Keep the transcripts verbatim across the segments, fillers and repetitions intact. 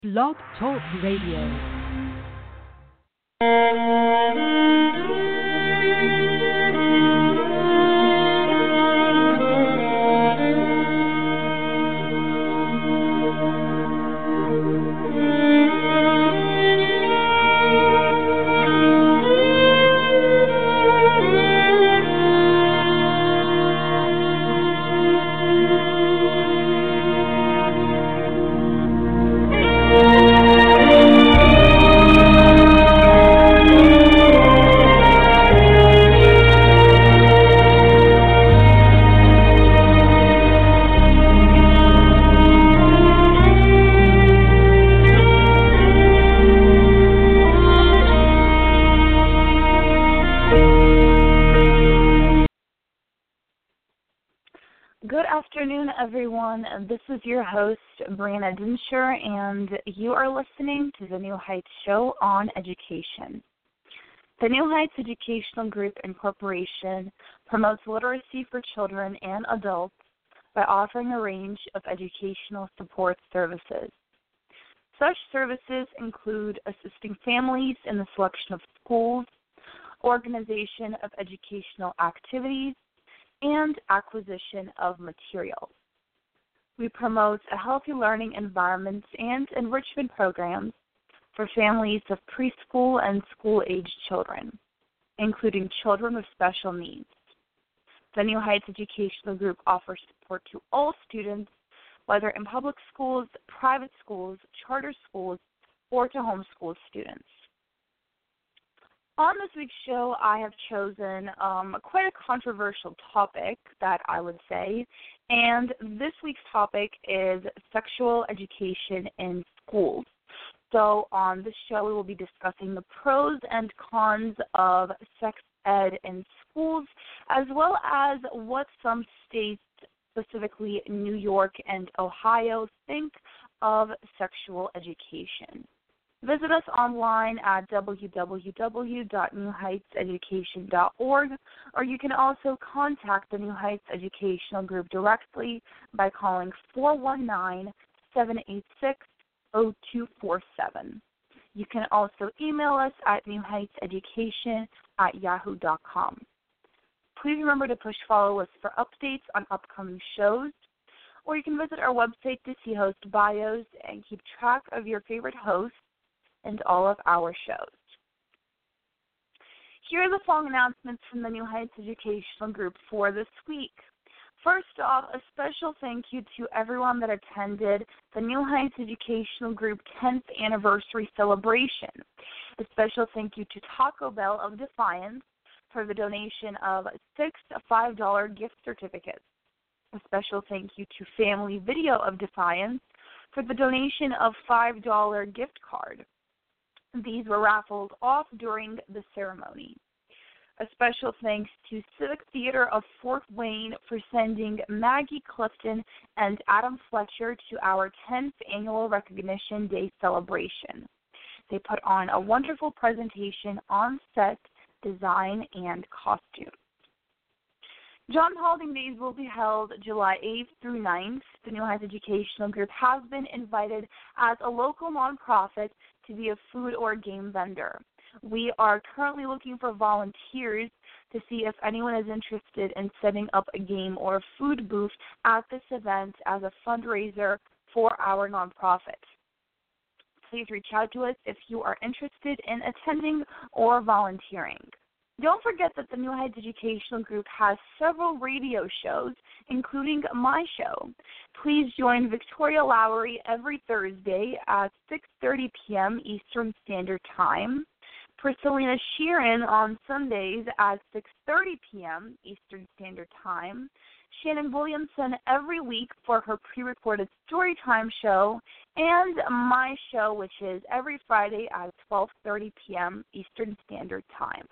Blog Talk Radio. Good afternoon, everyone. This is your host, Brianna Dinsher, and you are listening to the New Heights Show on Education. The New Heights Educational Group Incorporation promotes literacy for children and adults by offering a range of educational support services. Such services include assisting families in the selection of schools, organization of educational activities, and acquisition of materials. We promote a healthy learning environment and enrichment programs for families of preschool and school-aged children, including children with special needs. The New Heights Educational Group offers support to all students, whether in public schools, private schools, charter schools, or to homeschool students. On this week's show, I have chosen um, quite a controversial topic, that I would say, and this week's topic is sexual education in schools. So on this show, we will be discussing the pros and cons of sex ed in schools, as well as what some states, specifically New York and Ohio, think of sexual education. Visit us online at w w w dot new heights education dot org, or you can also contact the New Heights Educational Group directly by calling four one nine, seven eight six, zero two four seven. You can also email us at new heights education at yahoo dot com. Please remember to push follow us for updates on upcoming shows, or you can visit our website to see host bios and keep track of your favorite hosts and all of our shows. Here are the following announcements from the New Heights Educational Group for this week. First off, a special thank you to everyone that attended the New Heights Educational Group tenth anniversary celebration. A special thank you to Taco Bell of Defiance for the donation of six five dollar gift certificates. A special thank you to Family Video of Defiance for the donation of five dollar gift card. These were raffled off during the ceremony. A special thanks to Civic Theater of Fort Wayne for sending Maggie Clifton and Adam Fletcher to our tenth Annual Recognition Day celebration. They put on a wonderful presentation on set, design, and costume. John Paulding Days will be held July eighth through ninth. The New Heights Educational Group has been invited as a local nonprofit to be a food or game vendor. We are currently looking for volunteers to see if anyone is interested in setting up a game or a food booth at this event as a fundraiser for our nonprofit. Please reach out to us if you are interested in attending or volunteering. Don't forget that the New Heights Educational Group has several radio shows, including my show. Please join Victoria Lowry every Thursday at six thirty p.m. Eastern Standard Time, Priscillina Sheeran on Sundays at six thirty p.m. Eastern Standard Time, Shannon Williamson every week for her pre-recorded Storytime show, and my show, which is every Friday at twelve thirty p.m. Eastern Standard Time.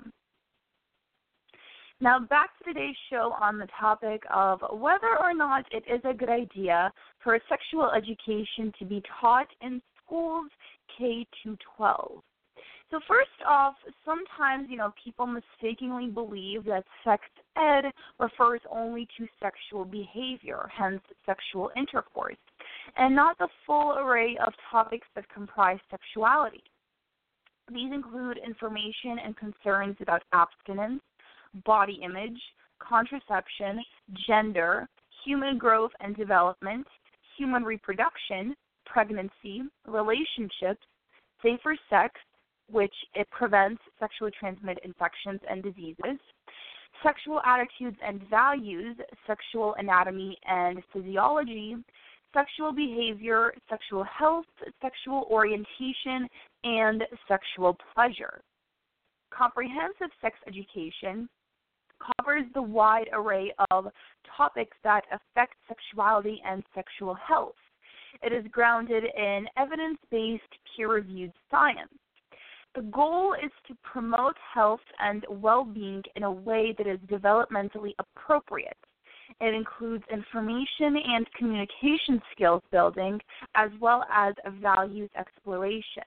Now, back to today's show on the topic of whether or not it is a good idea for sexual education to be taught in schools K through twelve. So first off, sometimes, you know, people mistakenly believe that sex ed refers only to sexual behavior, hence sexual intercourse. and not the full array of topics that comprise sexuality. These include information and concerns about abstinence, body image, contraception, gender, human growth and development, human reproduction, pregnancy, relationships, safer sex, which it prevents sexually transmitted infections and diseases, sexual attitudes and values, sexual anatomy and physiology, sexual behavior, sexual health, sexual orientation, and sexual pleasure. Comprehensive sex education covers the wide array of topics that affect sexuality and sexual health. It is grounded in evidence-based, peer-reviewed science. The goal is to promote health and well-being in a way that is developmentally appropriate. It includes information and communication skills building, as well as values exploration.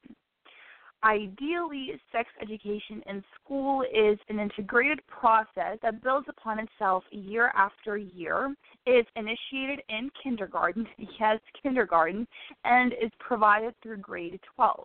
Ideally, sex education in school is an integrated process that builds upon itself year after year. It is initiated in kindergarten, yes, kindergarten, and is provided through grade twelve.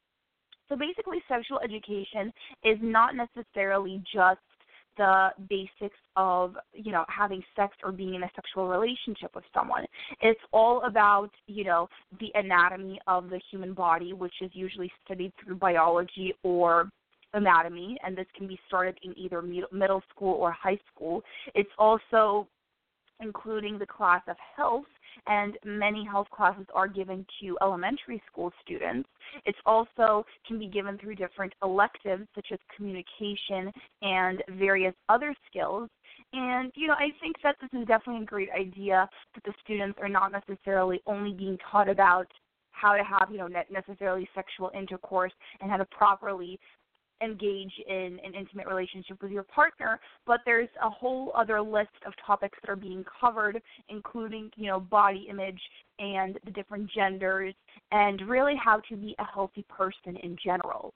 So basically, sexual education is not necessarily just the basics of, you know, having sex or being in a sexual relationship with someone. It's all about, you know, the anatomy of the human body, which is usually studied through biology or anatomy, and this can be started in either middle school or high school. It's also including the class of health, and many health classes are given to elementary school students. It's also can be given through different electives such as communication and various other skills. And, you know, I think that this is definitely a great idea that the students are not necessarily only being taught about how to have, you know, necessarily sexual intercourse and how to properly engage in an intimate relationship with your partner, but there's a whole other list of topics that are being covered, including, you know, body image and the different genders, and really how to be a healthy person in general.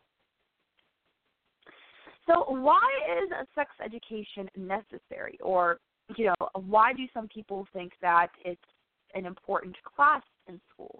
So why is sex education necessary? Or, you know, why do some people think that it's an important class in schools?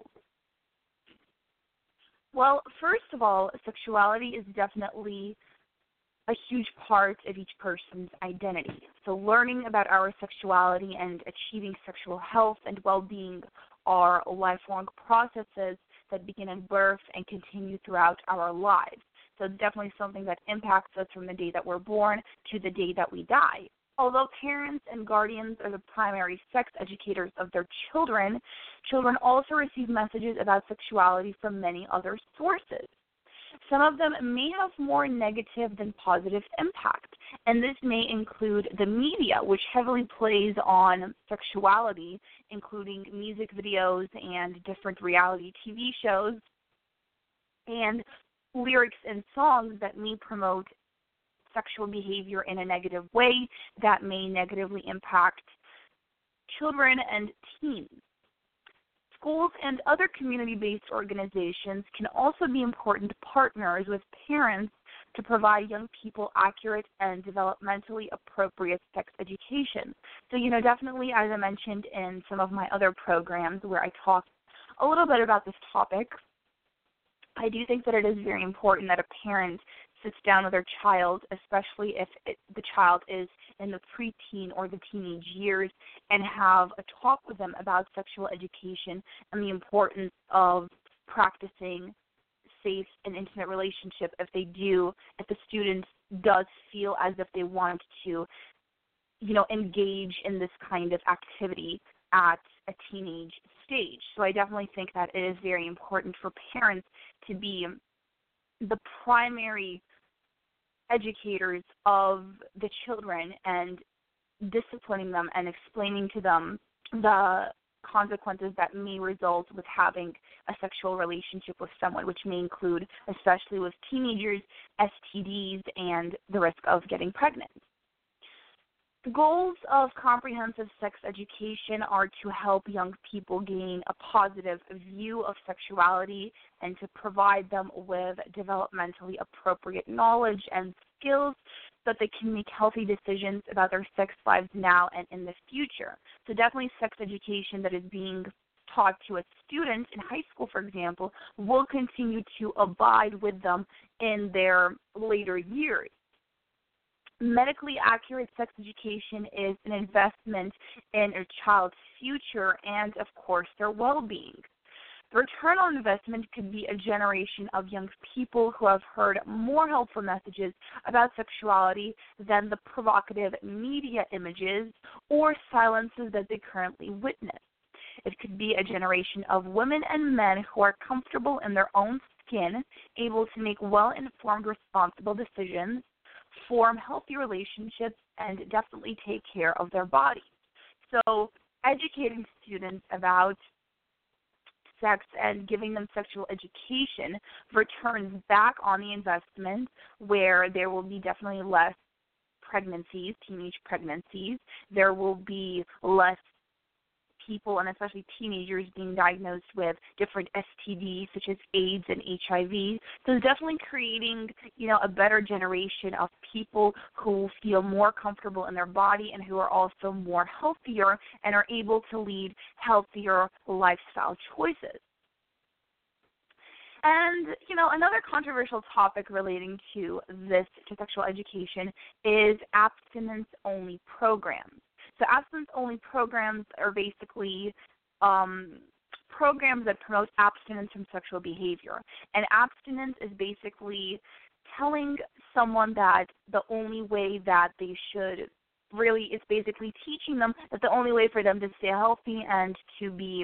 Well, first of all, sexuality is definitely a huge part of each person's identity. So learning about our sexuality and achieving sexual health and well-being are lifelong processes that begin at birth and continue throughout our lives. So it's definitely something that impacts us from the day that we're born to the day that we die. Although parents and guardians are the primary sex educators of their children, children also receive messages about sexuality from many other sources. Some of them may have more negative than positive impact, and this may include the media, which heavily plays on sexuality, including music videos and different reality T V shows, and lyrics and songs that may promote sexual behavior in a negative way that may negatively impact children and teens. Schools and other community-based organizations can also be important partners with parents to provide young people accurate and developmentally appropriate sex education. So, you know, definitely, as I mentioned in some of my other programs where I talked a little bit about this topic, I do think that it is very important that a parent sits down with their child, especially if it, the child is in the preteen or the teenage years, and have a talk with them about sexual education and the importance of practicing safe and intimate relationship if they do, if the student does feel as if they want to, you know, engage in this kind of activity at a teenage stage. So I definitely think that it is very important for parents to be the primary educators of the children and disciplining them and explaining to them the consequences that may result with having a sexual relationship with someone, which may include, especially with teenagers, S T Ds and the risk of getting pregnant. The goals of comprehensive sex education are to help young people gain a positive view of sexuality and to provide them with developmentally appropriate knowledge and skills so that they can make healthy decisions about their sex lives now and in the future. So definitely sex education that is being taught to a student in high school, for example, will continue to abide with them in their later years. Medically accurate sex education is an investment in a child's future and, of course, their well-being. The return on investment could be a generation of young people who have heard more helpful messages about sexuality than the provocative media images or silences that they currently witness. It could be a generation of women and men who are comfortable in their own skin, able to make well-informed, responsible decisions, form healthy relationships, and definitely take care of their bodies. So educating students about sex and giving them sexual education returns back on the investment, where there will be definitely less pregnancies, teenage pregnancies. There will be less people, and especially teenagers, being diagnosed with different S T Ds such as AIDS and H I V. So it's definitely creating, you know, a better generation of people who feel more comfortable in their body and who are also more healthier and are able to lead healthier lifestyle choices. And, you know, another controversial topic relating to this, to sexual education, is abstinence-only programs. So abstinence-only programs are basically um, programs that promote abstinence from sexual behavior. And abstinence is basically telling someone that the only way that they should really, is basically teaching them that the only way for them to stay healthy and to be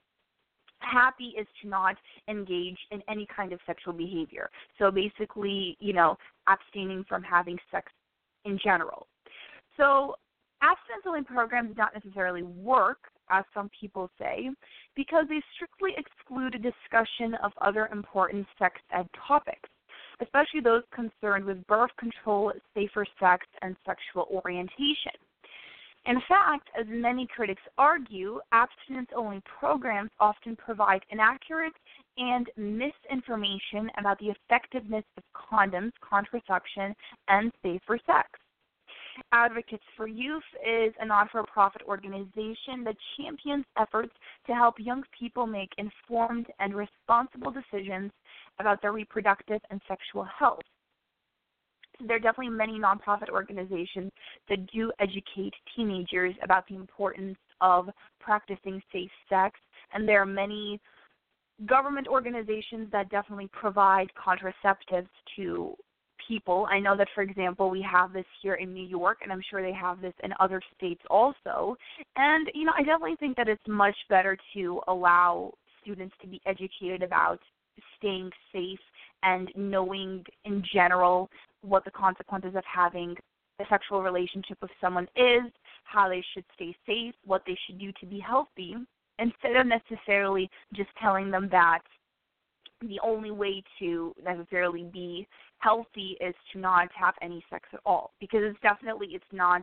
happy is to not engage in any kind of sexual behavior. So basically, you know, abstaining from having sex in general. So abstinence-only programs do not necessarily work, as some people say, because they strictly exclude a discussion of other important sex ed topics, especially those concerned with birth control, safer sex, and sexual orientation. In fact, as many critics argue, abstinence-only programs often provide inaccurate and misinformation about the effectiveness of condoms, contraception, and safer sex. Advocates for Youth is a not-for-profit organization that champions efforts to help young people make informed and responsible decisions about their reproductive and sexual health. There are definitely many nonprofit organizations that do educate teenagers about the importance of practicing safe sex, and there are many government organizations that definitely provide contraceptives to people. I know that, for example, we have this here in New York, and I'm sure they have this in other states also. And, you know, I definitely think that it's much better to allow students to be educated about staying safe and knowing in general what the consequences of having a sexual relationship with someone is, how they should stay safe, what they should do to be healthy, instead of necessarily just telling them that the only way to necessarily be healthy is to not have any sex at all, because it's definitely, it's not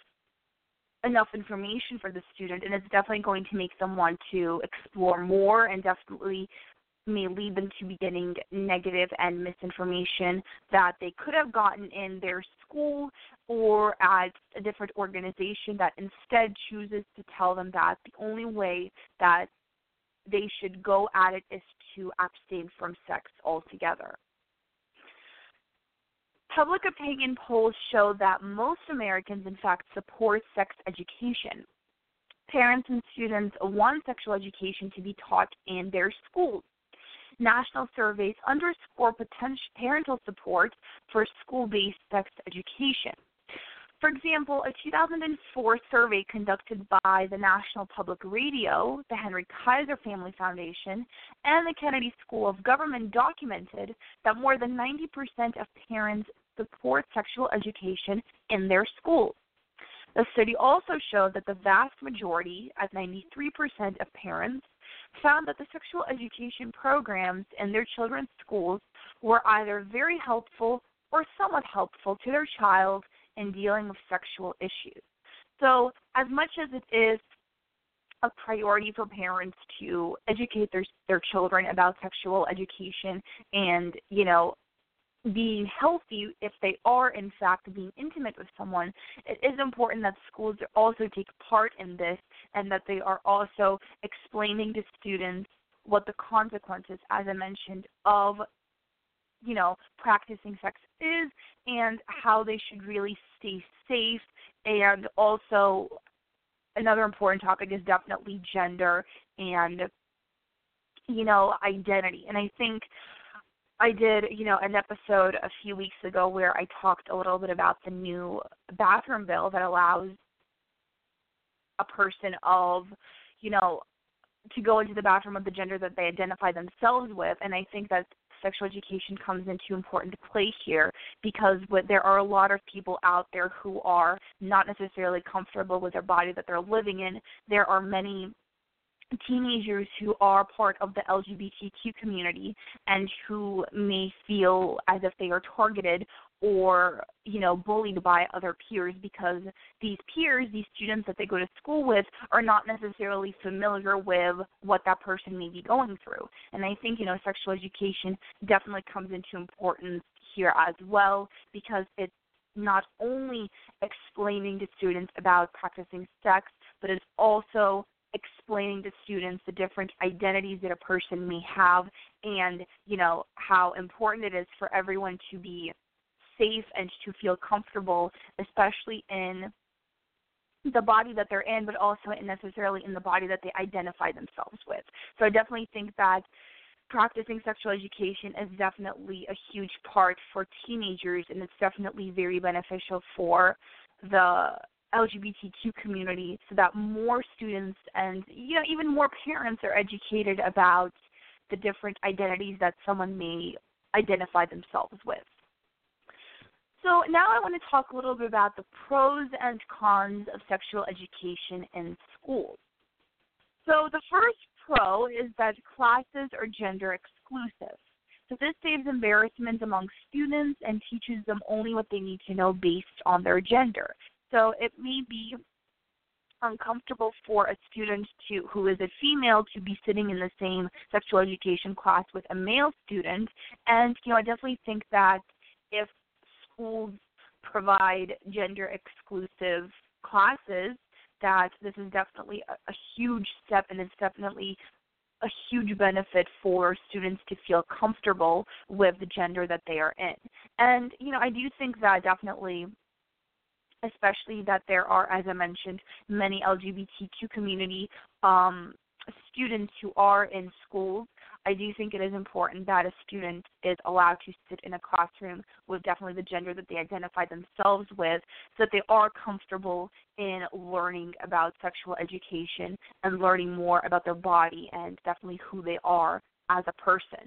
enough information for the student, and it's definitely going to make them want to explore more, and definitely may lead them to be getting negative and misinformation that they could have gotten in their school or at a different organization that instead chooses to tell them that the only way that they should go at it is to abstain from sex altogether. Public opinion polls show that most Americans, in fact, support sex education. Parents and students want sexual education to be taught in their schools. National surveys underscore potential parental support for school-based sex education. For example, a two thousand four survey conducted by the National Public Radio, the Henry Kaiser Family Foundation, and the Kennedy School of Government documented that more than ninety percent of parents support sexual education in their schools. The study also showed that the vast majority, at ninety-three percent of parents, found that the sexual education programs in their children's schools were either very helpful or somewhat helpful to their child in dealing with sexual issues. So as much as it is a priority for parents to educate their their children about sexual education and, you know, being healthy, if they are in fact being intimate with someone, it is important that schools also take part in this and that they are also explaining to students what the consequences, as I mentioned, of, you know, practicing sex is and how they should really stay safe. And also another important topic is definitely gender and, you know, identity. And I think I did, you know, an episode a few weeks ago where I talked a little bit about the new bathroom bill that allows a person of, you know, to go into the bathroom of the gender that they identify themselves with. And I think that sexual education comes into important play here because what, there are a lot of people out there who are not necessarily comfortable with their body that they're living in. There are many teenagers who are part of the L G B T Q community and who may feel as if they are targeted or, you know, bullied by other peers because these peers, these students that they go to school with, are not necessarily familiar with what that person may be going through. And I think, you know, sexual education definitely comes into importance here as well because it's not only explaining to students about practicing sex, but it's also explaining to students the different identities that a person may have and, you know, how important it is for everyone to be safe and to feel comfortable, especially in the body that they're in, but also necessarily in the body that they identify themselves with. So I definitely think that practicing sexual education is definitely a huge part for teenagers, and it's definitely very beneficial for the L G B T Q community so that more students and, you know, even more parents are educated about the different identities that someone may identify themselves with. So now I want to talk a little bit about the pros and cons of sexual education in schools. So the first pro is that classes are gender exclusive. So this saves embarrassment among students and teaches them only what they need to know based on their gender. So it may be uncomfortable for a student to who is a female to be sitting in the same sexual education class with a male student. And, you know, I definitely think that if schools provide gender-exclusive classes, that this is definitely a, a huge step, and it's definitely a huge benefit for students to feel comfortable with the gender that they are in. And, you know, I do think that definitely, especially that there are, as I mentioned, many L G B T Q community um, students who are in schools, I do think it is important that a student is allowed to sit in a classroom with definitely the gender that they identify themselves with so that they are comfortable in learning about sexual education and learning more about their body and definitely who they are as a person.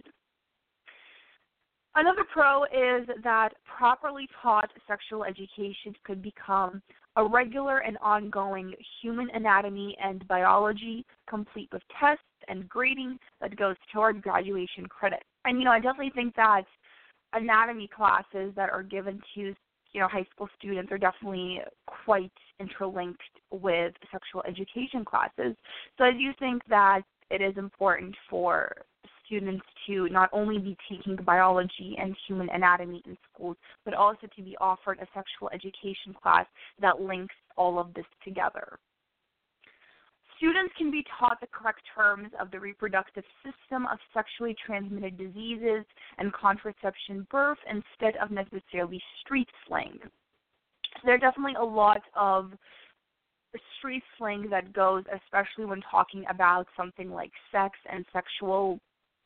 Another pro is that properly taught sexual education could become a regular and ongoing human anatomy and biology, complete with tests and grading that goes toward graduation credit. And, you know, I definitely think that anatomy classes that are given to, you know, high school students are definitely quite interlinked with sexual education classes. So I do think that it is important for students to not only be taking biology and human anatomy in schools, but also to be offered a sexual education class that links all of this together. Students can be taught the correct terms of the reproductive system of sexually transmitted diseases and contraception birth instead of necessarily street slang. So there are definitely a lot of street slang that goes, especially when talking about something like sex and sexual,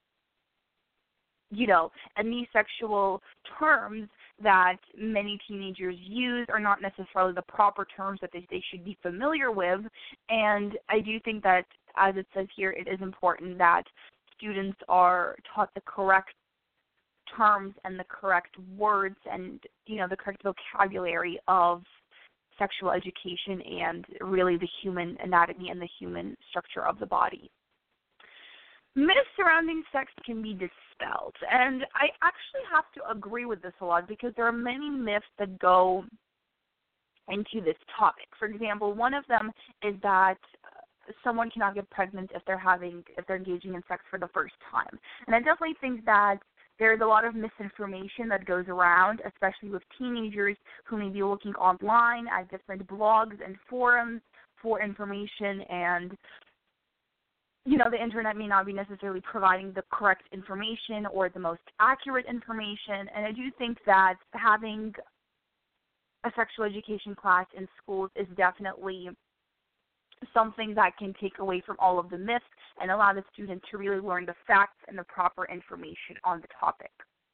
you know, and these sexual terms that many teenagers use are not necessarily the proper terms that they, they should be familiar with. And I do think that, as it says here, it is important that students are taught the correct terms and the correct words and, you know, the correct vocabulary of sexual education and really the human anatomy and the human structure of the body. Myths surrounding sex can be dispelled, and I actually have to agree with this a lot because there are many myths that go into this topic. For example, one of them is that someone cannot get pregnant if they're having if they're engaging in sex for the first time, and I definitely think that there's a lot of misinformation that goes around, especially with teenagers who may be looking online at different blogs and forums for information, and you know, the internet may not be necessarily providing the correct information or the most accurate information. And I do think that having a sexual education class in schools is definitely something that can take away from all of the myths and allow the student to really learn the facts and the proper information on the topic.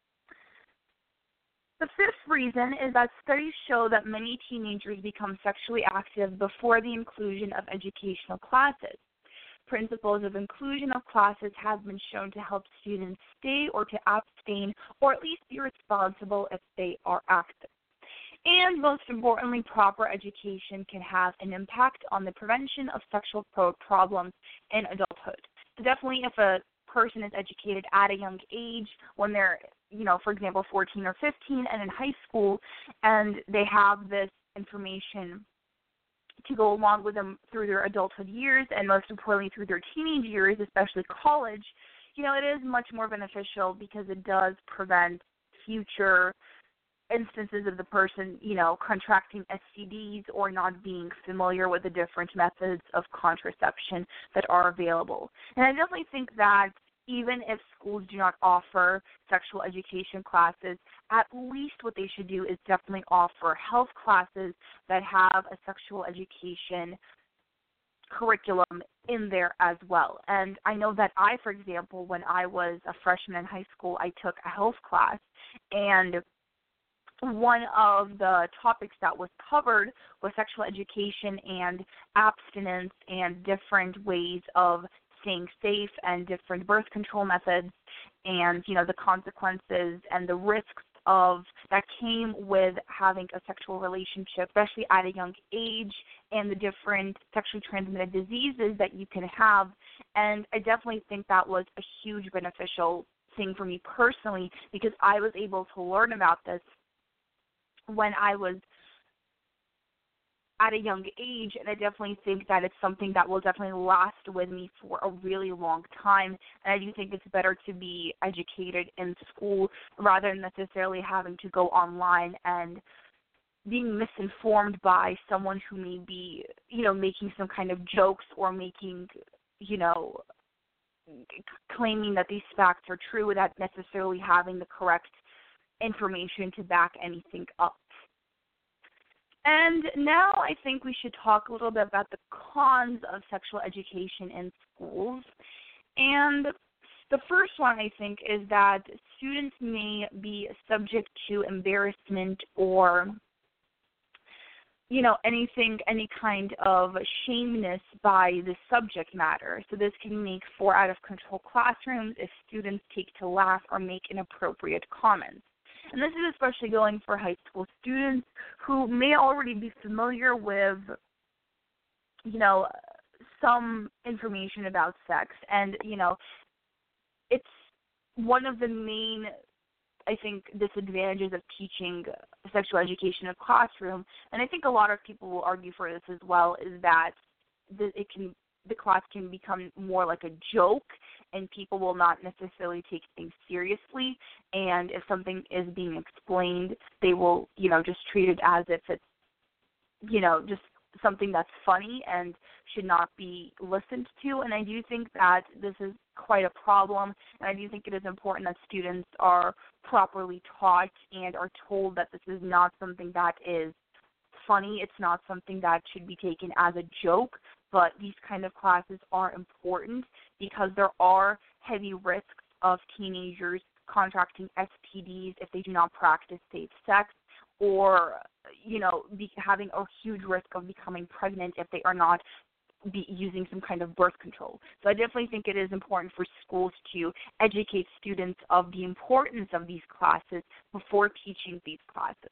The fifth reason is that studies show that many teenagers become sexually active before the inclusion of educational classes. Principles of inclusion of classes have been shown to help students stay or to abstain, or at least be responsible if they are active. And most importantly, proper education can have an impact on the prevention of sexual pro- problems in adulthood. So definitely if a person is educated at a young age, when they're, you know, for example, fourteen or fifteen and in high school, and they have this information to go along with them through their adulthood years, and most importantly through their teenage years, especially college, you know, it is much more beneficial because it does prevent future instances of the person, you know, contracting S T Ds or not being familiar with the different methods of contraception that are available. And I definitely think that even if schools do not offer sexual education classes, at least what they should do is definitely offer health classes that have a sexual education curriculum in there as well. And I know that I, for example, when I was a freshman in high school, I took a health class, and one of the topics that was covered was sexual education and abstinence and different ways of staying safe and different birth control methods, and, you know, the consequences and the risks of that came with having a sexual relationship, especially at a young age, and the different sexually transmitted diseases that you can have. And I definitely think that was a huge beneficial thing for me personally, because I was able to learn about this when I was at a young age, and I definitely think that it's something that will definitely last with me for a really long time. And I do think it's better to be educated in school rather than necessarily having to go online and being misinformed by someone who may be, you know, making some kind of jokes or making, you know, claiming that these facts are true without necessarily having the correct information to back anything up. And now I think we should talk a little bit about the cons of sexual education in schools. And the first one, I think, is that students may be subject to embarrassment or, you know, anything, any kind of shameness by the subject matter. So this can make for out-of-control classrooms if students take to laugh or make inappropriate comments. And this is especially going for high school students who may already be familiar with, you know, some information about sex. And, you know, it's one of the main, I think, disadvantages of teaching sexual education in a classroom. And I think a lot of people will argue for this as well, is that it can the class can become more like a joke, and people will not necessarily take things seriously. And if something is being explained, they will, you know, just treat it as if it's, you know, just something that's funny and should not be listened to. And I do think that this is quite a problem, and I do think it is important that students are properly taught and are told that this is not something that is funny. It's not something that should be taken as a joke, but these kind of classes are important because there are heavy risks of teenagers contracting S T Ds if they do not practice safe sex, or, you know, be having a huge risk of becoming pregnant if they are not be using some kind of birth control. So I definitely think it is important for schools to educate students of the importance of these classes before teaching these classes.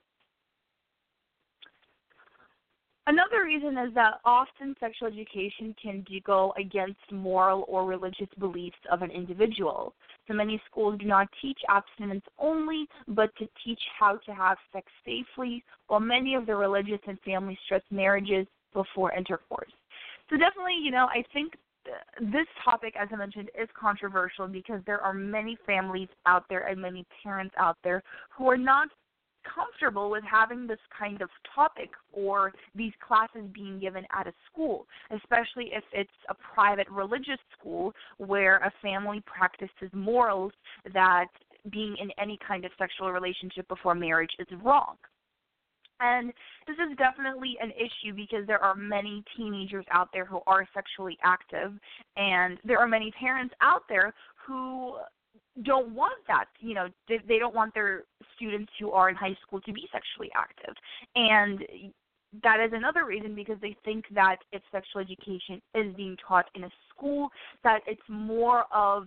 Another reason is that often sexual education can go against moral or religious beliefs of an individual. So many schools do not teach abstinence only, but to teach how to have sex safely, while many of the religious and family stress marriages before intercourse. So definitely, you know, I think this topic, as I mentioned, is controversial because there are many families out there and many parents out there who are not comfortable with having this kind of topic or these classes being given at a school, especially if it's a private religious school where a family practices morals that being in any kind of sexual relationship before marriage is wrong. And this is definitely an issue because there are many teenagers out there who are sexually active, and there are many parents out there who don't want that. You know, they, they don't want their students who are in high school to be sexually active. And that is another reason because they think that if sexual education is being taught in a school, that it's more of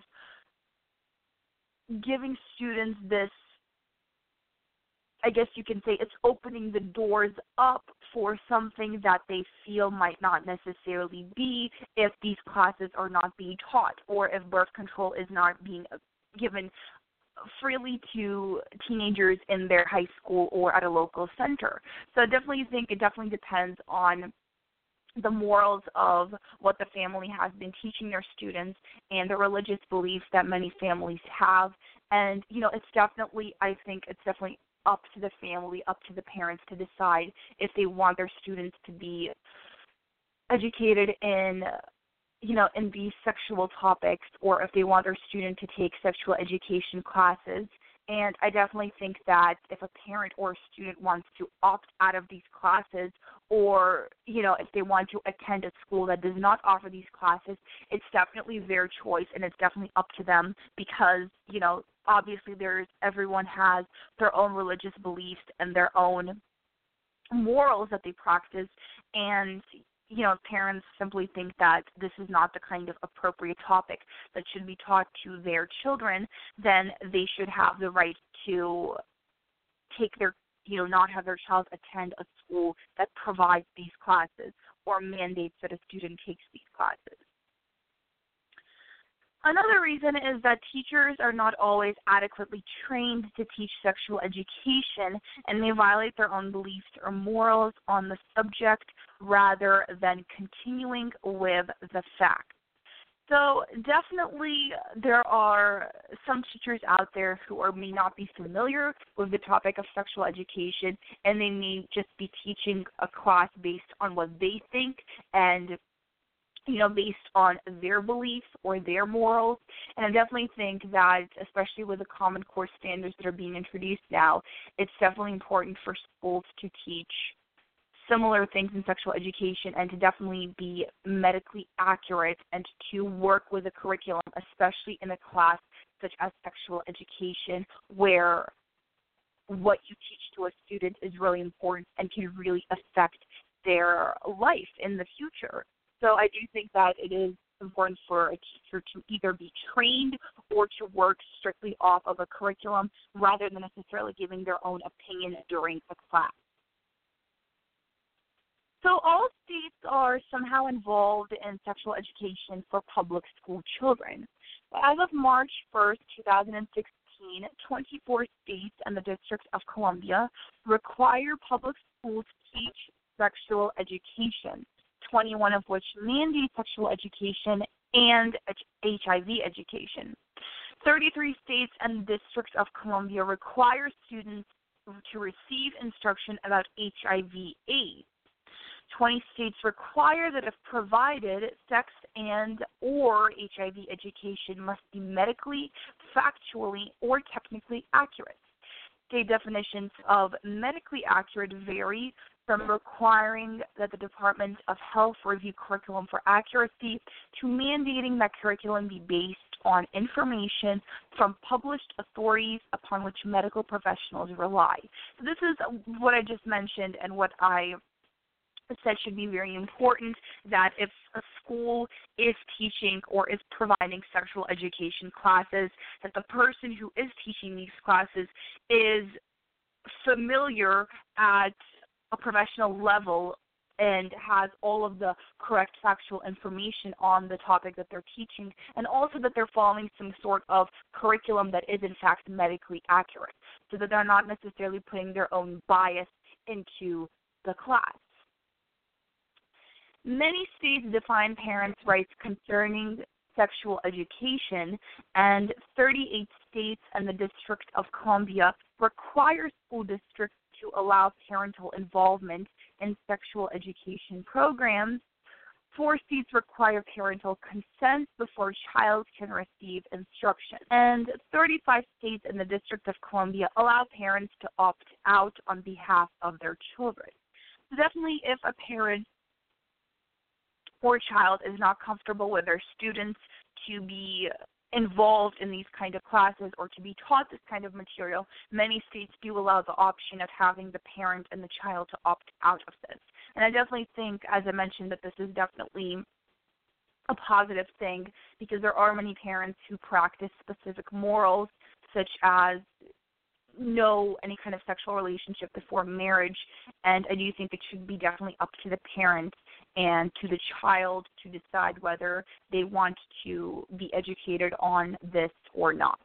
giving students this, I guess you can say it's opening the doors up for something that they feel might not necessarily be if these classes are not being taught or if birth control is not being given freely to teenagers in their high school or at a local center. So I definitely think it definitely depends on the morals of what the family has been teaching their students and the religious beliefs that many families have. And, you know, it's definitely, I think it's definitely up to the family, up to the parents to decide if they want their students to be educated in, you know, in these sexual topics or if they want their student to take sexual education classes. And I definitely think that if a parent or a student wants to opt out of these classes or, you know, if they want to attend a school that does not offer these classes, it's definitely their choice and it's definitely up to them because, you know, obviously there's everyone has their own religious beliefs and their own morals that they practice. And, you know, parents simply think that this is not the kind of appropriate topic that should be taught to their children, then they should have the right to take their, you know, not have their child attend a school that provides these classes or mandates that a student takes these classes. Another reason is that teachers are not always adequately trained to teach sexual education, and they violate their own beliefs or morals on the subject rather than continuing with the facts. So definitely there are some teachers out there who are, may not be familiar with the topic of sexual education, and they may just be teaching a class based on what they think and you know, based on their beliefs or their morals. And I definitely think that, especially with the Common Core standards that are being introduced now, it's definitely important for schools to teach similar things in sexual education and to definitely be medically accurate and to work with a curriculum, especially in a class such as sexual education, where what you teach to a student is really important and can really affect their life in the future. So I do think that it is important for a teacher to either be trained or to work strictly off of a curriculum rather than necessarily giving their own opinion during a class. So all states are somehow involved in sexual education for public school children. But as of March first, two thousand sixteen, twenty-four states and the District of Columbia require public schools to teach sexual education, twenty-one of which mandate sexual education and H I V education. thirty-three states and Districts of Columbia require students to receive instruction about H I V AIDS. twenty states require that if provided, sex and or H I V education must be medically, factually, or technically accurate. State definitions of medically accurate vary from requiring that the Department of Health review curriculum for accuracy to mandating that curriculum be based on information from published authorities upon which medical professionals rely. So this is what I just mentioned and what I said should be very important, that if a school is teaching or is providing sexual education classes, that the person who is teaching these classes is familiar at a professional level and has all of the correct factual information on the topic that they're teaching, and also that they're following some sort of curriculum that is in fact medically accurate, so that they're not necessarily putting their own bias into the class. Many states define parents' rights concerning sexual education, and thirty-eight states and the District of Columbia require school districts to allow parental involvement in sexual education programs. Four states require parental consent before a child can receive instruction. And thirty-five states in the District of Columbia allow parents to opt out on behalf of their children. So definitely if a parent or child is not comfortable with their students to be involved in these kind of classes or to be taught this kind of material, many states do allow the option of having the parent and the child to opt out of this. And I definitely think, as I mentioned, that this is definitely a positive thing because there are many parents who practice specific morals, such as no any kind of sexual relationship before marriage, and I do think it should be definitely up to the parent and to the child to decide whether they want to be educated on this or not.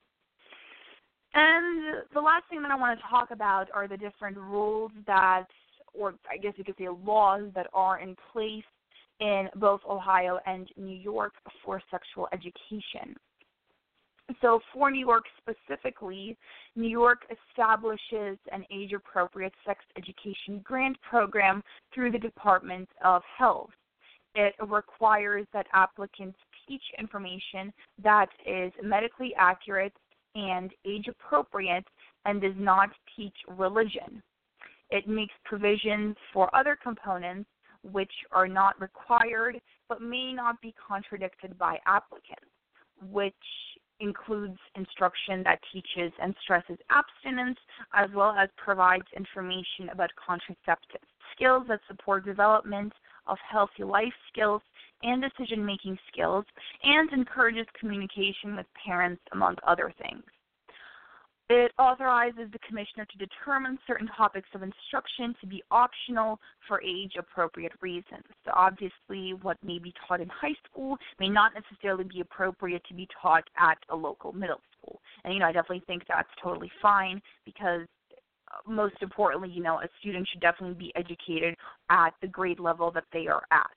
And the last thing that I want to talk about are the different rules that, or I guess you could say laws that are in place in both Ohio and New York for sexual education. So for New York specifically, New York establishes an age-appropriate sex education grant program through the Department of Health. It requires that applicants teach information that is medically accurate and age-appropriate and does not teach religion. It makes provisions for other components which are not required but may not be contradicted by applicants, which includes instruction that teaches and stresses abstinence, as well as provides information about contraceptive skills that support development of healthy life skills and decision-making skills, and encourages communication with parents, among other things. It authorizes the commissioner to determine certain topics of instruction to be optional for age-appropriate reasons. So obviously what may be taught in high school may not necessarily be appropriate to be taught at a local middle school. And, you know, I definitely think that's totally fine because uh, most importantly, you know, a student should definitely be educated at the grade level that they are at.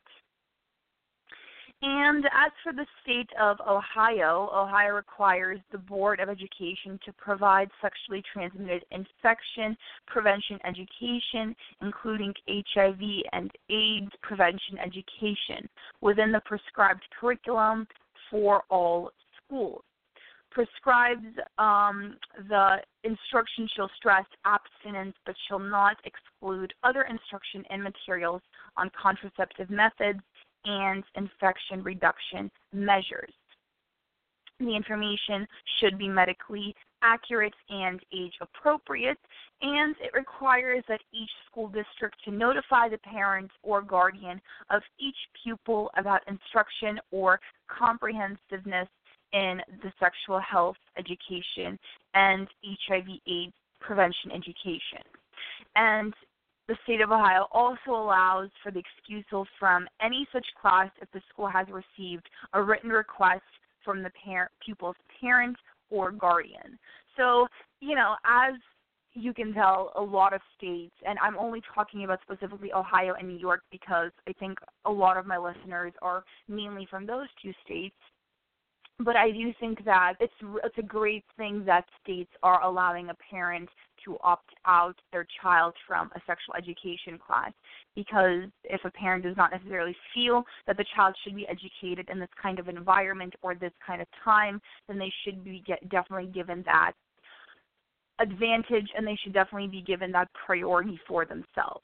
And as for the state of Ohio, Ohio requires the Board of Education to provide sexually transmitted infection prevention education, including H I V and AIDS prevention education, within the prescribed curriculum for all schools. Prescribes um, the instruction shall stress abstinence but shall not exclude other instruction and materials on contraceptive methods and infection reduction measures. The information should be medically accurate and age appropriate, and it requires that each school district to notify the parent or guardian of each pupil about instruction or comprehensiveness in the sexual health education and H I V AIDS prevention education. And the state of Ohio also allows for the excusal from any such class if the school has received a written request from the parent, pupil's parent or guardian. So, you know, as you can tell, a lot of states, and I'm only talking about specifically Ohio and New York because I think a lot of my listeners are mainly from those two states, but I do think that it's it's a great thing that states are allowing a parent to opt out their child from a sexual education class, because if a parent does not necessarily feel that the child should be educated in this kind of environment or this kind of time, then they should be get, definitely given that advantage, and they should definitely be given that priority for themselves.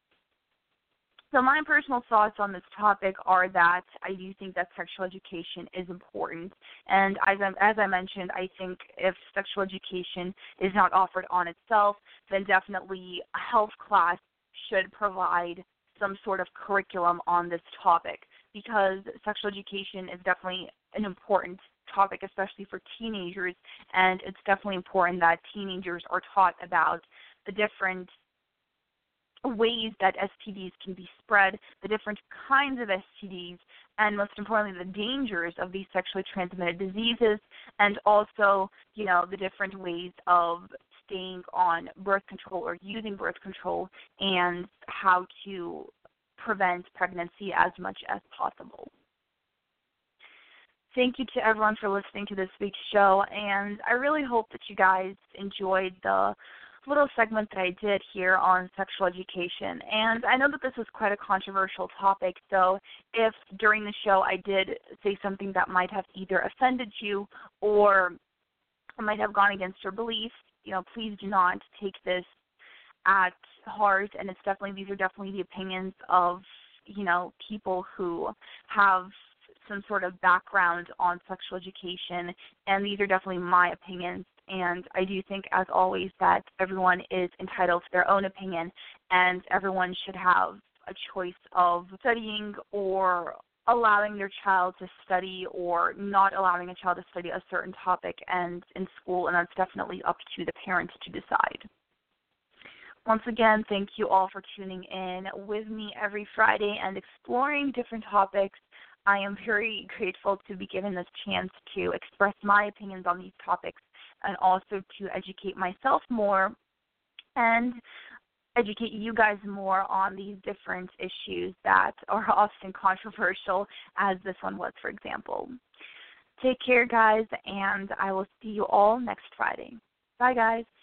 So my personal thoughts on this topic are that I do think that sexual education is important. And as I, as I mentioned, I think if sexual education is not offered on itself, then definitely a health class should provide some sort of curriculum on this topic, because sexual education is definitely an important topic, especially for teenagers, and it's definitely important that teenagers are taught about the different ways that S T Ds can be spread, the different kinds of S T Ds, and most importantly, the dangers of these sexually transmitted diseases, and also, you know, the different ways of staying on birth control or using birth control, and how to prevent pregnancy as much as possible. Thank you to everyone for listening to this week's show, and I really hope that you guys enjoyed the little segment that I did here on sexual education. And I know that this was quite a controversial topic, so if during the show I did say something that might have either offended you or might have gone against your beliefs, you know, please do not take this at heart. And it's definitely, these are definitely the opinions of, you know, people who have some sort of background on sexual education, and these are definitely my opinions. And I do think, as always, that everyone is entitled to their own opinion, and everyone should have a choice of studying or allowing their child to study or not allowing a child to study a certain topic and in school, and that's definitely up to the parents to decide. Once again, thank you all for tuning in with me every Friday and exploring different topics. I am very grateful to be given this chance to express my opinions on these topics and also to educate myself more and educate you guys more on these different issues that are often controversial, as this one was, for example. Take care, guys, and I will see you all next Friday. Bye, guys.